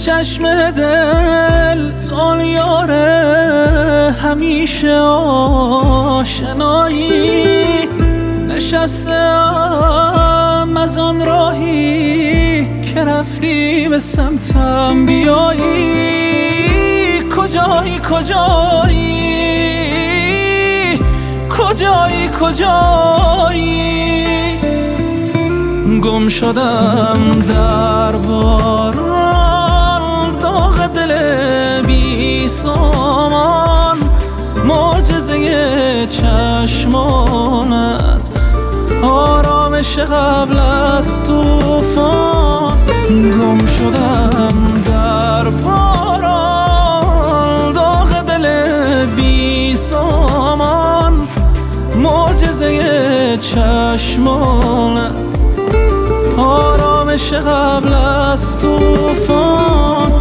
چشم دل زالیاره همیشه آشنایی نشستم از آن راهی که رفتی به سمتم بیایی کجایی گم شدم در باران داغ دل بی سامان معجزه چشمانت آرامش قبل از طوفان گم شدم در باران داغ دل بی سامان معجزه چشمانت آرامش قبل از طوفان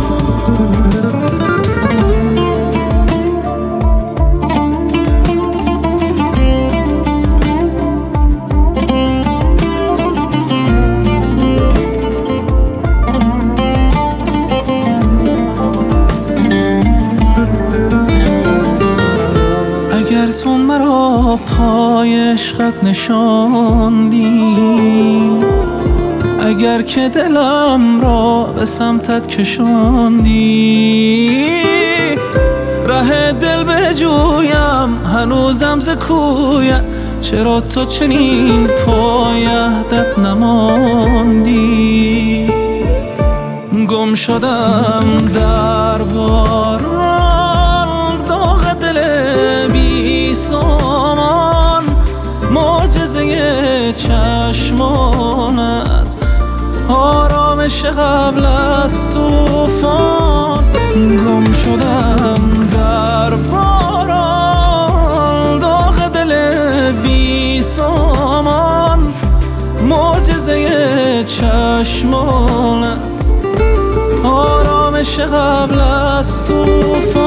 اگر تو مرا پای عشقت نشاندی اگر که دلم را به سمتت کشاندی ره دل بجویم هنوزم ز کویت چرا تو چنین پای عهدت نماندی گم شدم در باران داغ دل بی سامان معجزه چشمانت آرامش قبل از طوفان گم شدم در باران داغ دل بی سامان معجزه چشمانت آرامش قبل از طوفان